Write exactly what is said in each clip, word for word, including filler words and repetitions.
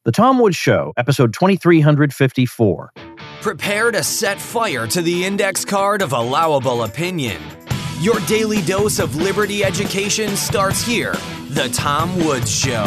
The Tom Woods Show, episode twenty-three fifty-four. Prepare to set fire to the index card of allowable opinion. Your daily dose of liberty education starts here. The Tom Woods Show.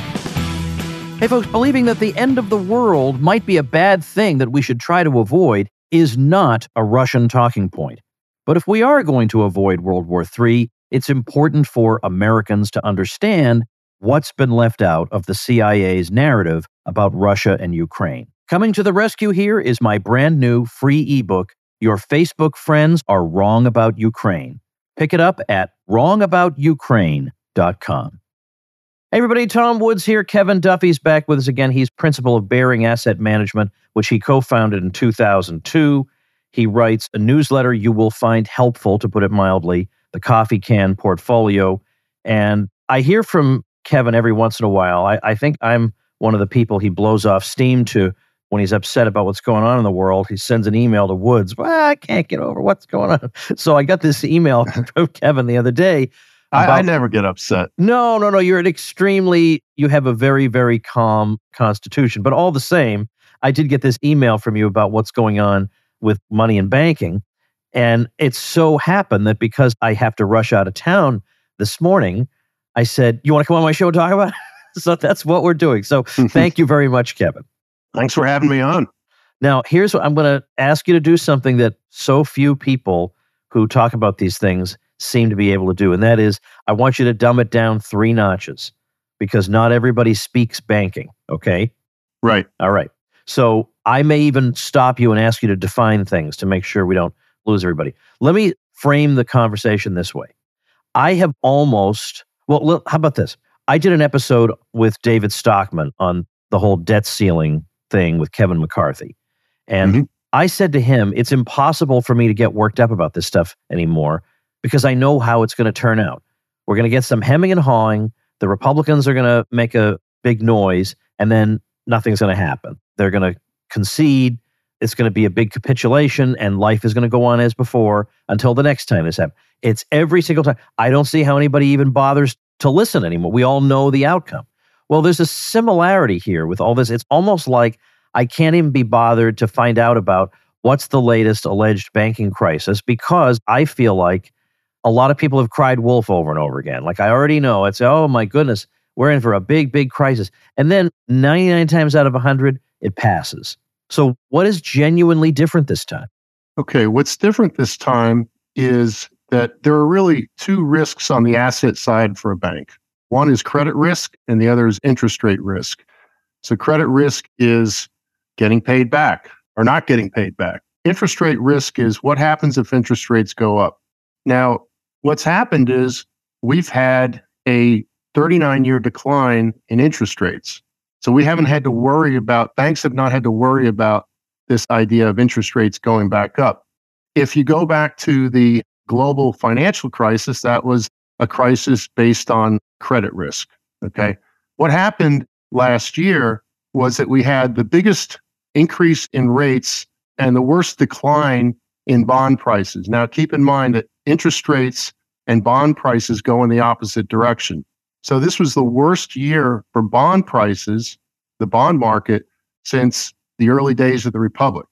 Hey folks, believing that the end of the world might be a bad thing that we should try to avoid is not a Russian talking point. But if we are going to avoid World War Three, it's important for Americans to understand what's been left out of the C I A's narrative about Russia and Ukraine. Coming to the rescue here is my brand new free ebook, Your Facebook Friends Are Wrong About Ukraine. Pick it up at wrong about ukraine dot com. Hey everybody, Tom Woods here. Kevin Duffy's back with us again. He's principal of Bearing Asset Management, which he co-founded in two thousand two. He writes a newsletter you will find helpful, to put it mildly, the Coffee Can Portfolio. And I hear from Kevin every once in a while. I, I think I'm one of the people he blows off steam to when he's upset about what's going on in the world. He sends an email to Woods. Well, I can't get over what's going on. So I got this email from Kevin the other day. About, I, I never get upset. No, no, no. You're an extremely, you have a very, very calm constitution. But all the same, I did get this email from you about what's going on with money and banking. And it so happened that because I have to rush out of town this morning, I said, you want to come on my show and talk about it? So that's what we're doing. So thank you very much, Kevin. Thanks for having me on. Now, here's what I'm going to ask you to do, something that so few people who talk about these things seem to be able to do. And that is, I want you to dumb it down three notches because not everybody speaks banking. Okay? Right. All right. So I may even stop you and ask you to define things to make sure we don't lose everybody. Let me frame the conversation this way. I have almost... Well, how about this? I did an episode with David Stockman on the whole debt ceiling thing with Kevin McCarthy. And mm-hmm. I said to him, it's impossible for me to get worked up about this stuff anymore because I know how it's going to turn out. We're going to get some hemming and hawing. The Republicans are going to make a big noise, and then nothing's going to happen. They're going to concede. It's going to be a big capitulation, and life is going to go on as before until the next time this happens. It's every single time. I don't see how anybody even bothers to listen anymore. We all know the outcome. Well, there's a similarity here with all this. It's almost like I can't even be bothered to find out about what's the latest alleged banking crisis because I feel like a lot of people have cried wolf over and over again. Like I already know. It's, oh my goodness, we're in for a big, big crisis. And then ninety-nine times out of one hundred, it passes. So what is genuinely different this time? Okay, what's different this time is that there are really two risks on the asset side for a bank. One is credit risk and the other is interest rate risk. So credit risk is getting paid back or not getting paid back. Interest rate risk is what happens if interest rates go up. Now, what's happened is we've had a thirty-nine-year decline in interest rates. So we haven't had to worry about, banks have not had to worry about this idea of interest rates going back up. If you go back to the global financial crisis, that was a crisis based on credit risk. Okay. What happened last year was that we had the biggest increase in rates and the worst decline in bond prices. Now, keep in mind that interest rates and bond prices go in the opposite direction. So this was the worst year for bond prices, the bond market, since the early days of the Republic.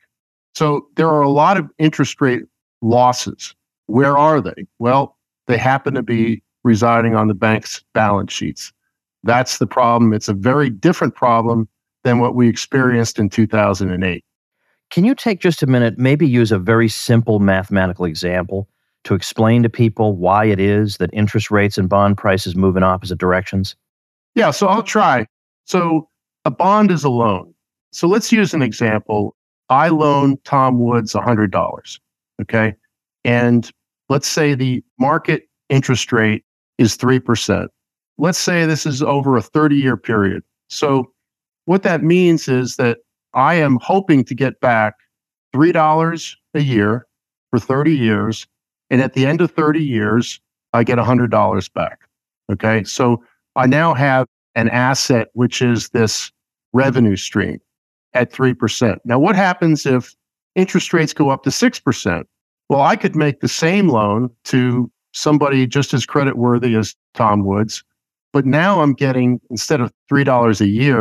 So there are a lot of interest rate losses. Where are they? Well, they happen to be residing on the bank's balance sheets. That's the problem. It's a very different problem than what we experienced in two thousand eight. Can you take just a minute, maybe use a very simple mathematical example to explain to people why it is that interest rates and bond prices move in opposite directions? Yeah, so I'll try. So a bond is a loan. So let's use an example. I loan Tom Woods one hundred dollars, okay? And let's say the market interest rate is three percent. Let's say this is over a thirty-year period. So what that means is that I am hoping to get back three dollars a year for thirty years. And at the end of thirty years, I get one hundred dollars back. Okay. So I now have an asset, which is this revenue stream at three percent. Now, what happens if interest rates go up to six percent? Well, I could make the same loan to somebody just as creditworthy as Tom Woods, but now I'm getting, instead of three dollars a year,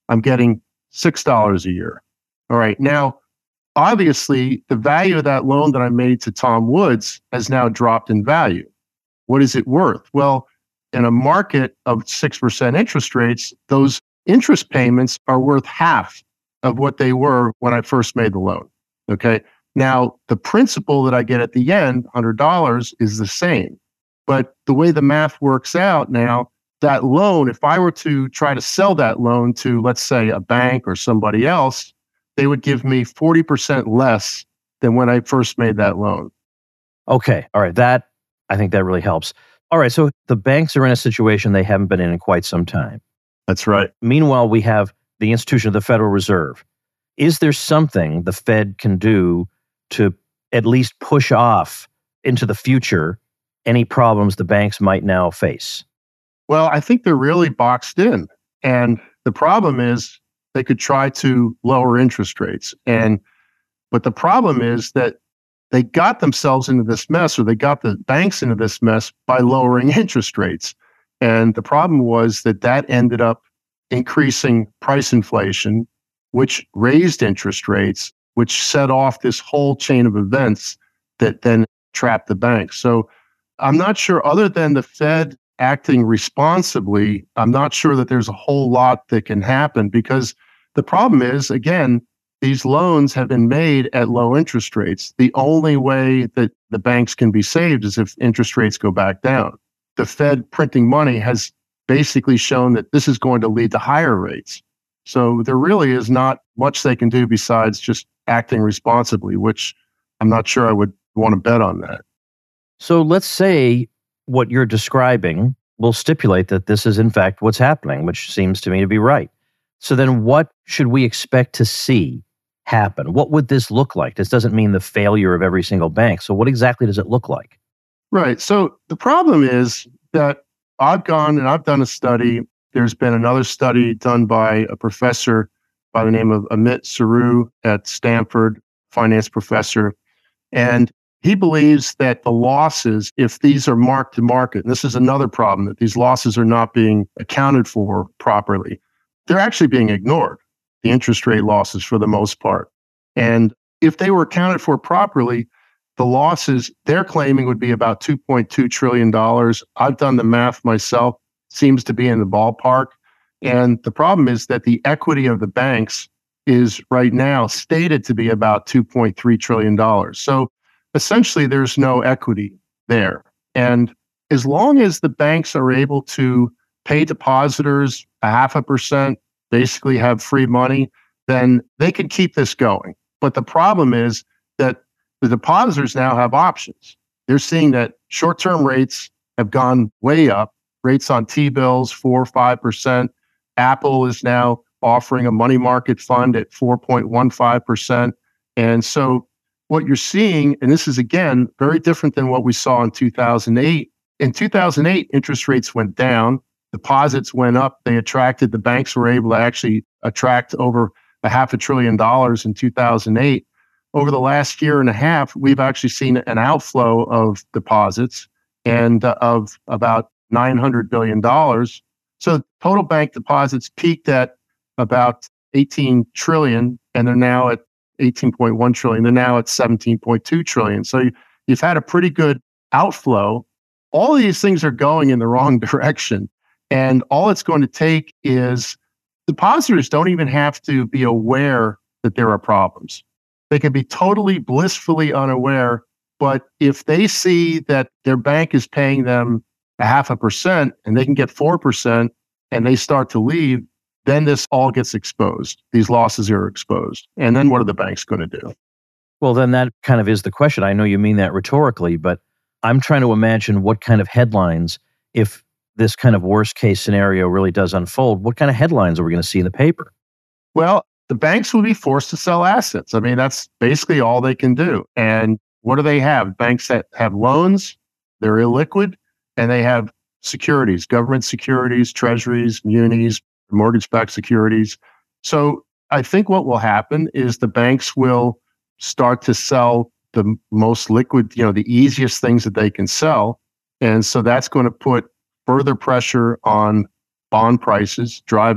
I'm getting six dollars a year. All right. Now, obviously, the value of that loan that I made to Tom Woods has now dropped in value. What is it worth? Well, in a market of six percent interest rates, those interest payments are worth half of what they were when I first made the loan. Okay. Now, the principal that I get at the end, one hundred dollars, is the same. But the way the math works out now, that loan, if I were to try to sell that loan to, let's say, a bank or somebody else, they would give me forty percent less than when I first made that loan. Okay. All right. That, I think that really helps. All right. So the banks are in a situation they haven't been in in quite some time. That's right. Meanwhile, we have the institution of the Federal Reserve. Is there something the Fed can do to at least push off into the future any problems the banks might now face? Well, I think they're really boxed in. And the problem is they could try to lower interest rates. And but the problem is that they got themselves into this mess, or they got the banks into this mess by lowering interest rates. And the problem was that that ended up increasing price inflation, which raised interest rates, which set off this whole chain of events that then trapped the banks. So I'm not sure, other than the Fed acting responsibly, I'm not sure that there's a whole lot that can happen, because the problem is, again, these loans have been made at low interest rates. The only way that the banks can be saved is if interest rates go back down. The Fed printing money has basically shown that this is going to lead to higher rates. So there really is not much they can do besides just acting responsibly, which I'm not sure I would want to bet on that. So let's say what you're describing will stipulate that this is in fact what's happening, which seems to me to be right. So then what should we expect to see happen? What would this look like? This doesn't mean the failure of every single bank. So what exactly does it look like? Right. So the problem is that I've gone and I've done a study. There's been another study done by a professor by the name of Amit Saru at Stanford, finance professor. And he believes that the losses, if these are marked to market, and this is another problem, that these losses are not being accounted for properly, they're actually being ignored, the interest rate losses for the most part. And if they were accounted for properly, the losses they're claiming would be about two point two trillion dollars. I've done the math myself, seems to be in the ballpark. And the problem is that the equity of the banks is right now stated to be about two point three trillion dollars. So essentially, there's no equity there. And as long as the banks are able to pay depositors a half a percent, basically have free money, then they can keep this going. But the problem is that the depositors now have options. They're seeing that short-term rates have gone way up. Rates on T-bills, four or five percent. Apple is now offering a money market fund at four point one five percent. And so what you're seeing, and this is, again, very different than what we saw in two thousand eight. In two thousand eight, interest rates went down. Deposits went up. They attracted, the banks were able to actually attract over a half a trillion dollars in two thousand eight. Over the last year and a half, we've actually seen an outflow of deposits and uh, of about nine hundred billion dollars. So total bank deposits peaked at about eighteen trillion, and they're now at eighteen point one trillion. They're now at seventeen point two trillion. So you, you've had a pretty good outflow. All of these things are going in the wrong direction. And all it's going to take is depositors don't even have to be aware that there are problems. They can be totally blissfully unaware. But if they see that their bank is paying them a half a percent and they can get four percent and they start to leave, then this all gets exposed. These losses are exposed. And then what are the banks going to do? Well, then that kind of is the question. I know you mean that rhetorically, but I'm trying to imagine what kind of headlines, if this kind of worst case scenario really does unfold, what kind of headlines are we going to see in the paper? Well, the banks will be forced to sell assets. I mean, that's basically all they can do. And what do they have? Banks that have loans, they're illiquid, and they have securities, government securities, treasuries, munis, mortgage-backed securities. So I think what will happen is the banks will start to sell the most liquid, you know, the easiest things that they can sell. And so that's going to put further pressure on bond prices, driving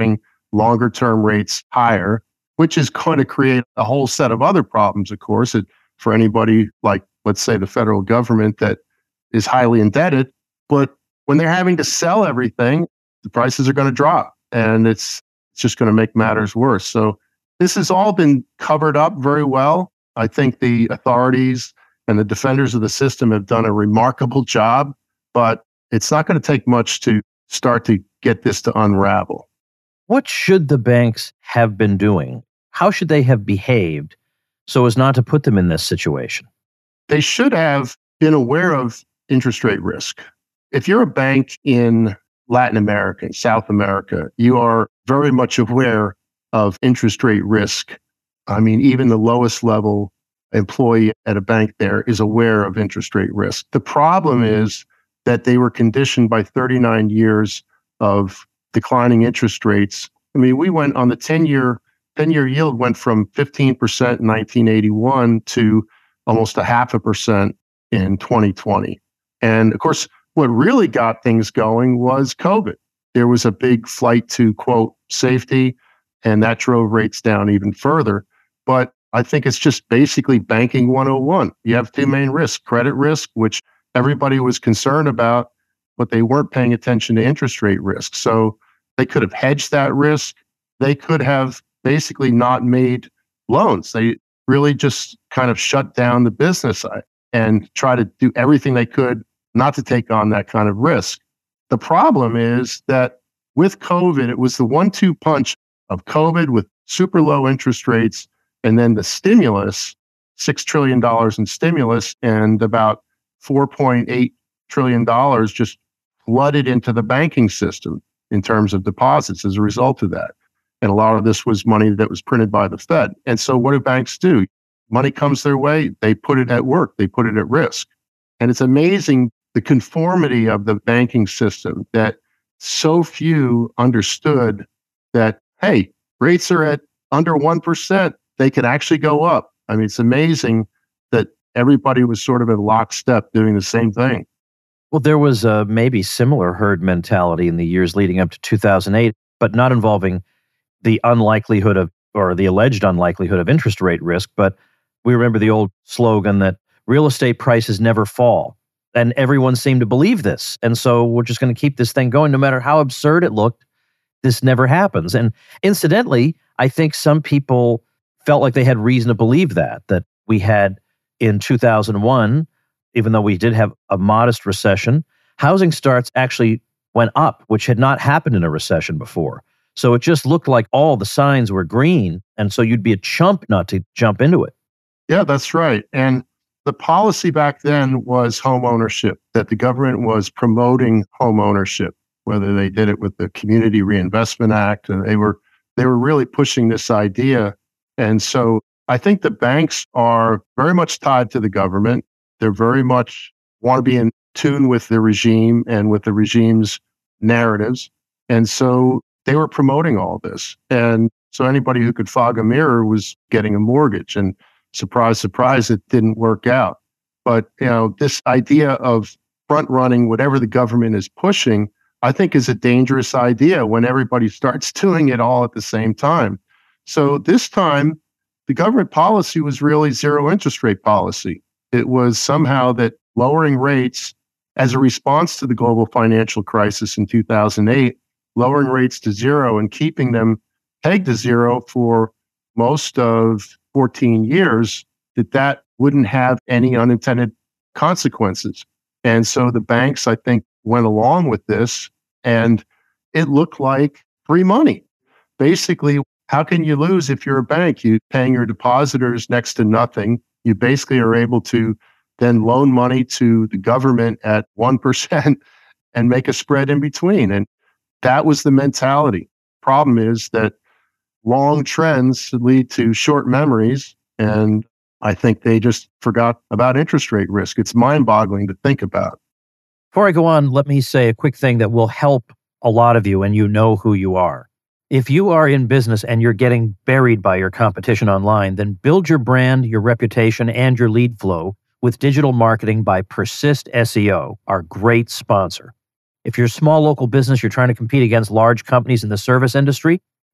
longer term rates higher, which is going to create a whole set of other problems, of course, it, for anybody like, let's say, the federal government that is highly indebted. But when they're having to sell everything, the prices are going to drop, and it's it's just going to make matters worse. So this has all been covered up very well. I think the authorities and the defenders of the system have done a remarkable job, but it's not going to take much to start to get this to unravel. What should the banks have been doing? How should they have behaved so as not to put them in this situation? They should have been aware of interest rate risk. If you're a bank in Latin America, South America, you are very much aware of interest rate risk. I mean, even the lowest level employee at a bank there is aware of interest rate risk. The problem is that they were conditioned by thirty-nine years of declining interest rates. I mean, we went on the ten-year ten-year yield went from fifteen percent in nineteen eighty-one to almost a half a percent in twenty twenty. And of course, what really got things going was COVID. There was a big flight to, quote, safety, and that drove rates down even further. But I think it's just basically banking one oh one. You have two main risks: credit risk, which everybody was concerned about, but they weren't paying attention to interest rate risk. So they could have hedged that risk. They could have basically not made loans. They really just kind of shut down the business and try to do everything they could not to take on that kind of risk. The problem is that with COVID, it was the one two punch of COVID with super low interest rates, and then the stimulus, six trillion dollars in stimulus, and about four point eight trillion dollars just flooded into the banking system in terms of deposits as a result of that. And a lot of this was money that was printed by the Fed. And so what do banks do? Money comes their way, they put it at work, they put it at risk. And it's amazing the conformity of the banking system that so few understood that, hey, rates are at under one percent. They could actually go up. I mean, it's amazing that everybody was sort of in lockstep doing the same thing. Well, there was a maybe similar herd mentality in the years leading up to two thousand eight, but not involving the unlikelihood of, or the alleged unlikelihood of interest rate risk. But we remember the old slogan that real estate prices never fall. And everyone seemed to believe this. And so we're just going to keep this thing going. No matter how absurd it looked, this never happens. And incidentally, I think some people felt like they had reason to believe that, that we had in two thousand one, even though we did have a modest recession, housing starts actually went up, which had not happened in a recession before. So it just looked like all the signs were green. And so you'd be a chump not to jump into it. Yeah, that's right. And the policy back then was home ownership, that the government was promoting home ownership, whether they did it with the Community Reinvestment Act, and they were they were really pushing this idea. And so I think the banks are very much tied to the government. They're very much want to be in tune with the regime and with the regime's narratives. And so they were promoting all this. And so anybody who could fog a mirror was getting a mortgage. And surprise, surprise, it didn't work out. But, you know, this idea of front running whatever the government is pushing, I think is a dangerous idea when everybody starts doing it all at the same time. So this time, the government policy was really zero interest rate policy. It was somehow that lowering rates as a response to the global financial crisis in two thousand eight, lowering rates to zero and keeping them pegged to zero for most of fourteen years, that that wouldn't have any unintended consequences. And so the banks, I think, went along with this, and it looked like free money. Basically, how can you lose if you're a bank? You're paying your depositors next to nothing. You basically are able to then loan money to the government at one percent and make a spread in between. And that was the mentality. Problem is that long trends lead to short memories, and I think they just forgot about interest rate risk. It's mind-boggling to think about. Before I go on, let me say a quick thing that will help a lot of you, and you know who you are. If you are in business and you're getting buried by your competition online, then build your brand, your reputation, and your lead flow with digital marketing by Persist S E O, our great sponsor. If you're a small local business, you're trying to compete against large companies in the service industry,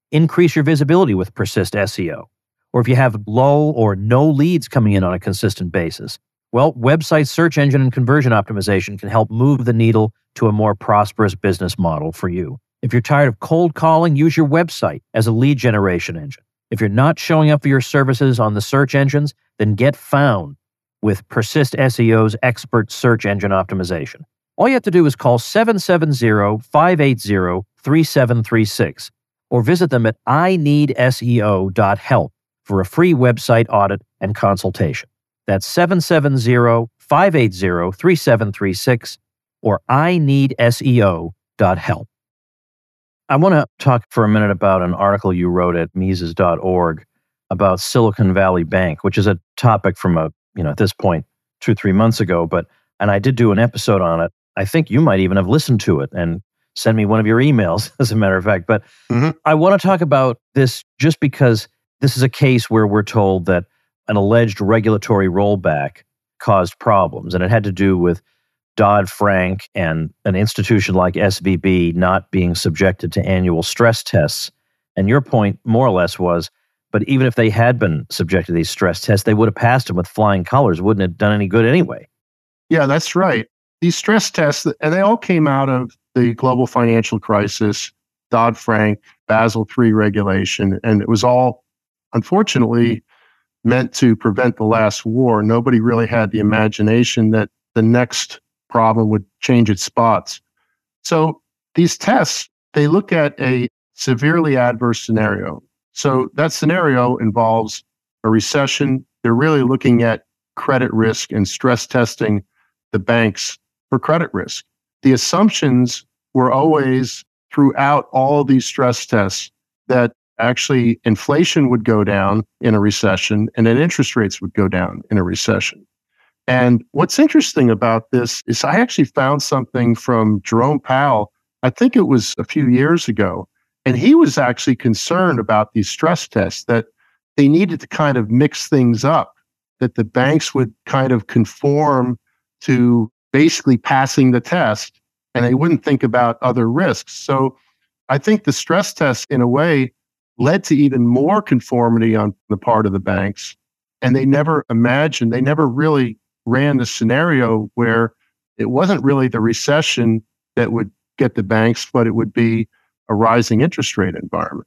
increase your visibility with Persist S E O. Or if you have low or no leads coming in on a consistent basis, well, website search engine and conversion optimization can help move the needle to a more prosperous business model for you. If you're tired of cold calling, use your website as a lead generation engine. If you're not showing up for your services on the search engines, then get found with Persist S E O's expert search engine optimization. All you have to do is call seven seven zero, five eight zero, three seven three six or visit them at I need S E O dot help for a free website audit and consultation. That's seven seven zero, five eight zero, three seven three six or I need S E O dot help. I want to talk for a minute about an article you wrote at Mises dot org about Silicon Valley Bank, which is a topic from a, you know, at this point, two, three months ago, but, and I did do an episode on it. I think you might even have listened to it and send me one of your emails, as a matter of fact. But mm-hmm. I want to talk about this just because this is a case where we're told that an alleged regulatory rollback caused problems, and it had to do with Dodd-Frank and an institution like S V B not being subjected to annual stress tests. And your point, more or less, was, but even if they had been subjected to these stress tests, they would have passed them with flying colors. Wouldn't have done any good anyway. Yeah, that's right. These stress tests, and they all came out of the global financial crisis, Dodd-Frank, Basel three regulation, and it was all, unfortunately, meant to prevent the last war. Nobody really had the imagination that the next problem would change its spots. So these tests, they look at a severely adverse scenario. So that scenario involves a recession. They're really looking at credit risk and stress testing the banks for credit risk. The assumptions were always throughout all of these stress tests that actually inflation would go down in a recession and that interest rates would go down in a recession. And what's interesting about this is I actually found something from Jerome Powell, I think it was a few years ago, and he was actually concerned about these stress tests, that they needed to kind of mix things up, that the banks would kind of conform to basically passing the test, and they wouldn't think about other risks. So I think the stress test, in a way, led to even more conformity on the part of the banks, and they never imagined, they never really ran the scenario where it wasn't really the recession that would get the banks, but it would be a rising interest rate environment.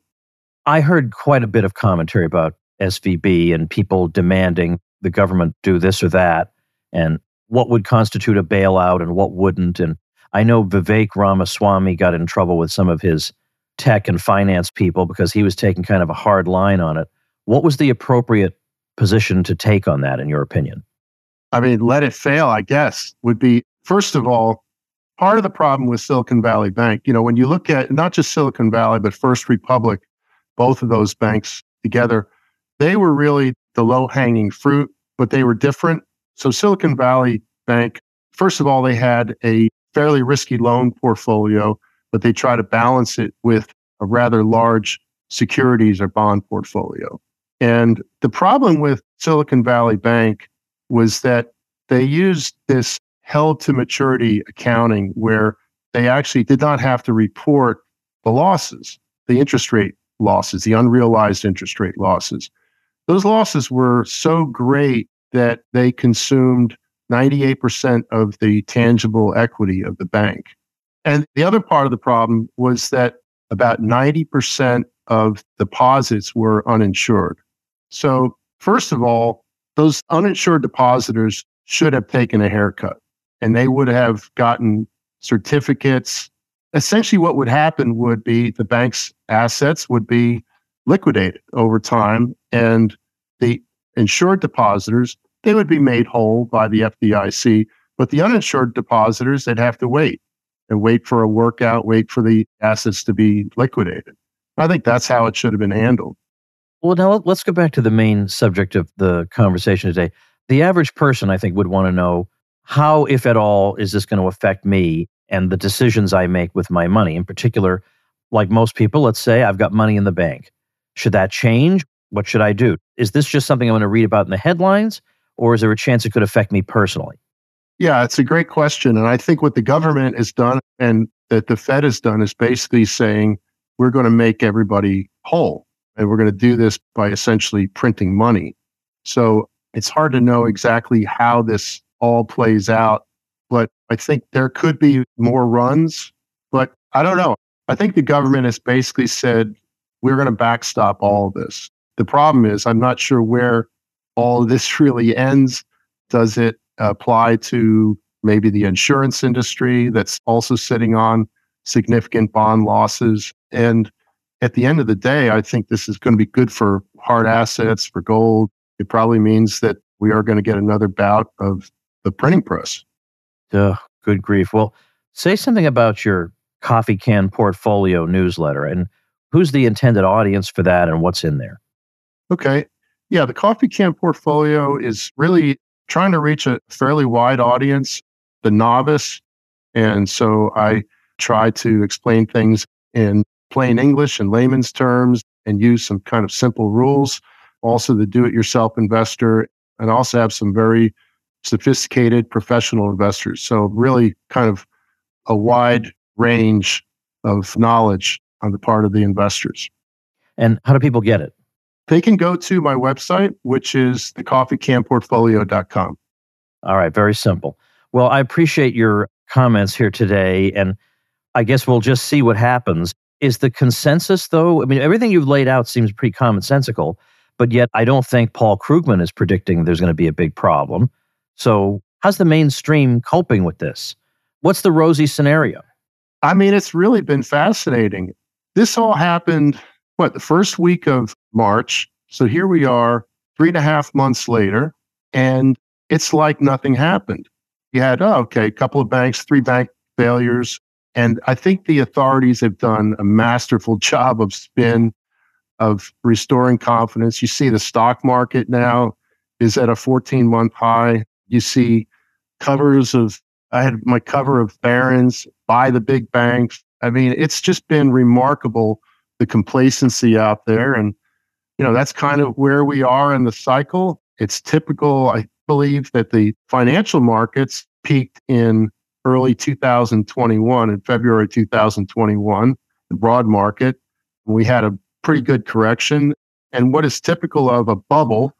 I heard quite a bit of commentary about S V B and people demanding the government do this or that, and what would constitute a bailout and what wouldn't. And I know Vivek Ramaswamy got in trouble with some of his tech and finance people because he was taking kind of a hard line on it. What was the appropriate position to take on that, in your opinion? I mean, let it fail, I guess, would be, first of all, part of the problem with Silicon Valley Bank. You know, when you look at not just Silicon Valley, but First Republic, both of those banks together, they were really the low-hanging fruit, but they were different. So Silicon Valley Bank, first of all, they had a fairly risky loan portfolio, but they try to balance it with a rather large securities or bond portfolio. And the problem with Silicon Valley Bank was that they used this held to maturity accounting where they actually did not have to report the losses, the interest rate losses, the unrealized interest rate losses. Those losses were so great that they consumed ninety-eight percent of the tangible equity of the bank. And the other part of the problem was that about ninety percent of deposits were uninsured. So first of all, those uninsured depositors should have taken a haircut, and they would have gotten certificates. Essentially, what would happen would be the bank's assets would be liquidated over time, and the insured depositors, they would be made whole by the F D I C, but the uninsured depositors, they'd have to wait and wait for a workout, wait for the assets to be liquidated. I think that's how it should have been handled. Well, now let's go back to the main subject of the conversation today. The average person, I think, would want to know how, if at all, is this going to affect me and the decisions I make with my money? In particular, like most people, let's say I've got money in the bank. Should that change? What should I do? Is this just something I'm going to read about in the headlines, or is there a chance it could affect me personally? Yeah, it's a great question. And I think what the government has done and that the Fed has done is basically saying, we're going to make everybody whole. And we're going to do this by essentially printing money. So it's hard to know exactly how this all plays out. But I think there could be more runs, but I don't know. I think the government has basically said, we're going to backstop all of this. The problem is, I'm not sure where all of this really ends. Does it apply to maybe the insurance industry that's also sitting on significant bond losses? And at the end of the day, I think this is going to be good for hard assets, for gold. It probably means that we are going to get another bout of the printing press. Ugh, good grief. Well, say something about your Coffee Can Portfolio newsletter and who's the intended audience for that and what's in there. Okay. Yeah, the Coffee Can Portfolio is really trying to reach a fairly wide audience, the novice. And so I try to explain things in plain English and layman's terms and use some kind of simple rules. Also the do-it-yourself investor, and also have some very sophisticated professional investors. So really kind of a wide range of knowledge on the part of the investors. And how do people get it? They can go to my website, which is the coffee can portfolio dot com. All right, very simple. Well, I appreciate your comments here today, and I guess we'll just see what happens. Is the consensus, though, I mean, everything you've laid out seems pretty commonsensical, but yet I don't think Paul Krugman is predicting there's going to be a big problem. So how's the mainstream coping with this? What's the rosy scenario? I mean, it's really been fascinating. This all happened, what, the first week of March. So here we are, three and a half months later, and it's like nothing happened. You had, oh, okay, a couple of banks, three bank failures. And I think the authorities have done a masterful job of spin, of restoring confidence. You see the stock market now is at a fourteen-month high. You see covers of, I had my cover of Barron's, buy the big banks. I mean, it's just been remarkable, the complacency out there. And, you know, that's kind of where we are in the cycle. It's typical, I believe, that the financial markets peaked in early two thousand twenty-one, in February two thousand twenty-one, the broad market. We had a pretty good correction. And what is typical of a bubble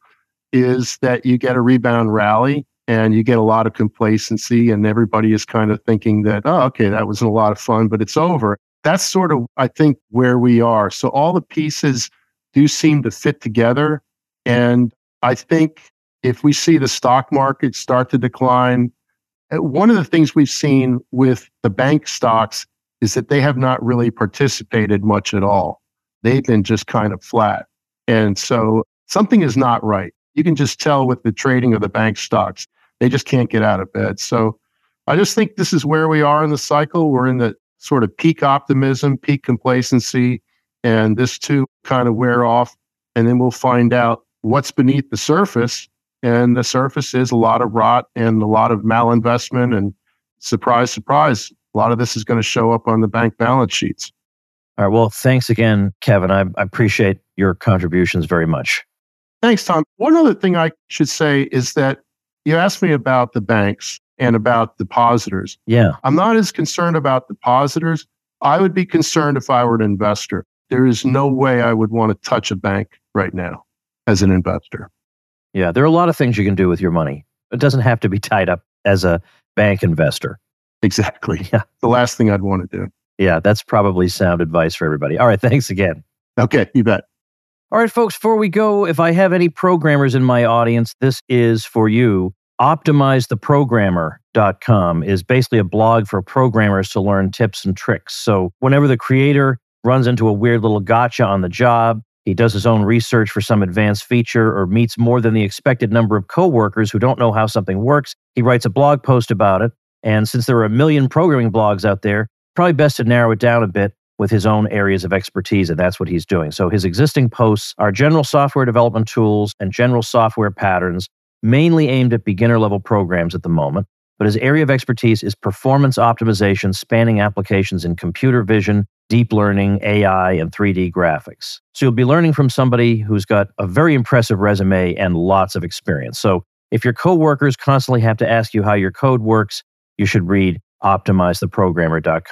is that you get a rebound rally and you get a lot of complacency, and everybody is kind of thinking that, oh, okay, that was a lot of fun, but it's over. That's sort of, I think, where we are. So all the pieces do seem to fit together. And I think if we see the stock market start to decline, one of the things we've seen with the bank stocks is that they have not really participated much at all. They've been just kind of flat. And so something is not right. You can just tell with the trading of the bank stocks. They just can't get out of bed. So I just think this is where we are in the cycle. We're in the sort of peak optimism, peak complacency, and this too kind of wear off. And then we'll find out what's beneath the surface. And the surface is a lot of rot and a lot of malinvestment. And surprise, surprise, a lot of this is going to show up on the bank balance sheets. All right. Well, thanks again, Kevin. I, I appreciate your contributions very much. Thanks, Tom. One other thing I should say is that you asked me about the banks and about depositors. Yeah. I'm not as concerned about depositors. I would be concerned if I were an investor. There is no way I would want to touch a bank right now as an investor. Yeah, there are a lot of things you can do with your money. It doesn't have to be tied up as a bank investor. Exactly. Yeah. The last thing I'd want to do. Yeah, that's probably sound advice for everybody. All right, thanks again. Okay, you bet. All right, folks, before we go, if I have any programmers in my audience, this is for you. optimize the programmer dot com is basically a blog for programmers to learn tips and tricks. So whenever the creator runs into a weird little gotcha on the job, he does his own research for some advanced feature or meets more than the expected number of coworkers who don't know how something works, he writes a blog post about it. And since there are a million programming blogs out there, probably best to narrow it down a bit with his own areas of expertise, and that's what he's doing. So his existing posts are general software development tools and general software patterns, mainly aimed at beginner-level programs at the moment. But his area of expertise is performance optimization, spanning applications in computer vision, deep learning, A I, and three D graphics. So you'll be learning from somebody who's got a very impressive resume and lots of experience. So if your coworkers constantly have to ask you how your code works, you should read optimize the programmer dot com.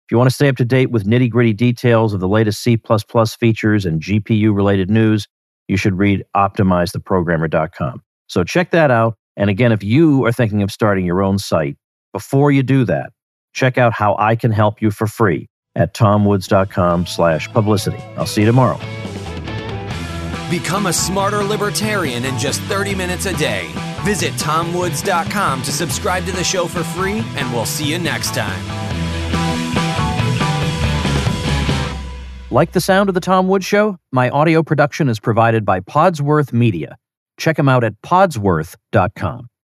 If you want to stay up to date with nitty-gritty details of the latest C plus plus features and G P U-related news, you should read optimize the programmer dot com. So check that out. And again, if you are thinking of starting your own site, before you do that, check out how I can help you for free at tomwoods.com slash publicity. I'll see you tomorrow. Become a smarter libertarian in just thirty minutes a day. Visit tom woods dot com to subscribe to the show for free, and we'll see you next time. Like the sound of The Tom Woods Show? My audio production is provided by Podsworth Media. Check them out at podsworth dot com.